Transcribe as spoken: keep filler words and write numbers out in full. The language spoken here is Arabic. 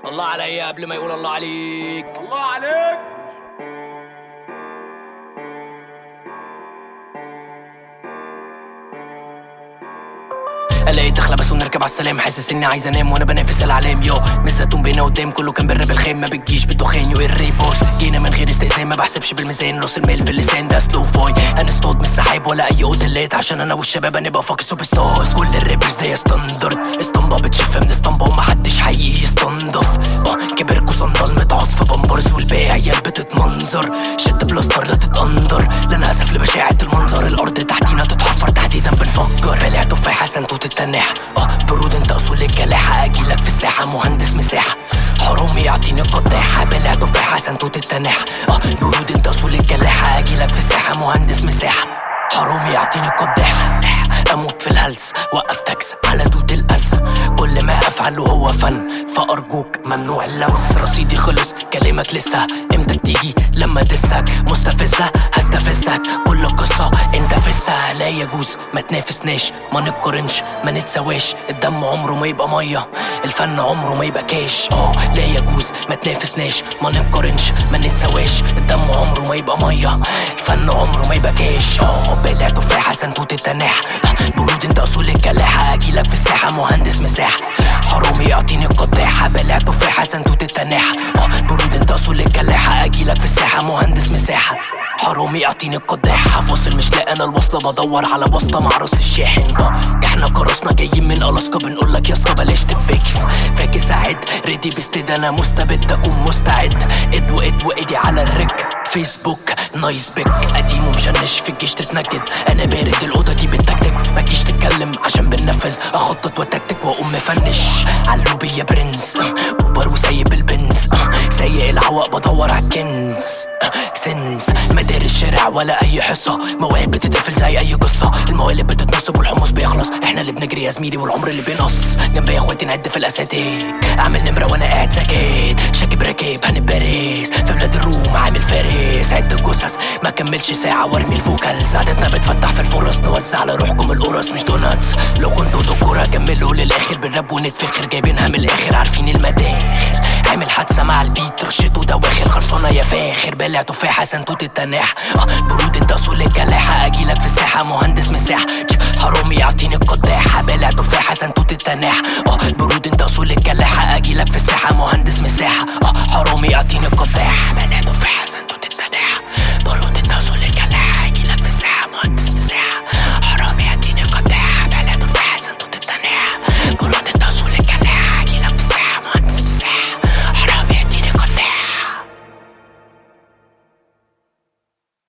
الله عليا قبل ما يقول الله عليك. الله عليك. الاقي دخله بس ونركب على السلام، حاسس اني عايز انام وانا بنافس الاعلام. يو مزتون بينا قدام كله كان بالراب الخام، ما بتجيش بالدخان يو الريبوس. جينا من غير استئذان ما بحسبش بالميزان، راس المال في اللسان ده سلو فوي. هنصطاد من السحاب ولا اي اوتيلات، عشان انا والشباب هنبقى فاك سوبر ستارز. كل الرابرز دي ستاندرد، اسطمبه بتشف من اسطمبه ومحدش حقيقي يستنضف. اه كبركوا صندل متعص في بامبرز والباقي عيال بتتمنظر. شد بلاستر لا تتقندر، لا انا اسف لبشاعه المنظر. الارض تحتينا تتحفر تحديدا بنفكر. بلع تفاحه سنتوت التناح، اه برود انت اصول الجلاحه. اجيلك في الساحه مهندس مساحه، حرامي يعطيني قداحه. بلع تفاحه سنتوت التناح، اه برود انت اصول الجلاحه. اجيلك في الساحه مهندس مساحه، حرامي يعطيني قداحه. اموت في الهلس وقف تاكس على دود الأز، كل ما افعله هو فن فارجوك ممنوع اللمس. رصيدي خلص كلامك لسه، امتى تيجي لما دسك مستفزه هستفزك. كل قصه انت فزها، لا يجوز ما تنافسناش ما نقارنش ما نتسواش. الدم عمره ما يبقى ميه، الفن عمره ما يبقى كاش. اه لا يجوز ما تنافسناش ما نقارنش ما نتسواش. الدم عمره ما يبقى ميه، الفن عمره ما يبقى كاش. اه بلع تفاحه سنتوت التناح، برود انت اصول الجلاحه. اجيلك في الساحه مهندس مساحه، حرامي يعطيني القداحه. بلع تفاحه سنتوت التناح، اه برود انت اصول الجلاحه. اجيلك في الساحه مهندس مساحه، حرامي يعطيني القداحه. فاصل مش لاقي انا الوصله، بدور على واسطه مع راس الشاحن. اه احنا كرسنا جايين من الاسكا، بنقولك يا اسطى بلاش تبكس. فاكس اعد ريدي بستيد، انا مستبد اكون مستعد. اد واد وايدي على الرك فيسبوك نايس بيك. قديم ومشنش في الجيش تتنكد، انا بارد الاوضه دي بالتكتيك. ما تجيش تتكلم عشان بننفذ، اخطط وتكتك واقوم مفنش. علوبي يا برنس اوبر وسايب البنز، سايق العواق بدور عالكنز. سنس مدار الشارع ولا اي حصه، مواهب بتتقفل زي اي قصه. الموالد بتتنصب والحمص بيخلص، احنا اللي بنجري يا زميلي والعمر اللي بينقص. جنبي يا اخواتي نعد في الاساتيك، اعمل نمره وانا قاعد ساكت. شاكب راكب هنباريس في بلاد الروم عامل فارس. عد الجثث ما كملش ساعه وارمي الفوكالز. عادتنا بتفتح في الفرص، نوزع على روحكم القرص مش دوناتس. لو كنتوا دكوره كملوا للاخر، بالراب ونتفخر جايبينها من الاخر عارفين المداخل. عامل حادثه مع البيت رشته دواخل خلصانه يا فاخر. بلع تفاحه سنتوت التناح، اه برود انت اصول الجلاحه. اجيلك في الساحه مهندس مساحه، حرامي يعطيني القداحه. بلع تفاحه سنتوت التناح، اه برود انت اصول الجلاحه. اجيلك في الساحه مهندس مساحه، اه حرامي يعطيني القداحه. بلع تفاحه سنتوت التناح، برود انت اصول الجلاحه. اجيلك في الساحه مهندس مساحه، حرامي يعطيني القداحه. بلع تفاحه سنتوت التناح، برود انت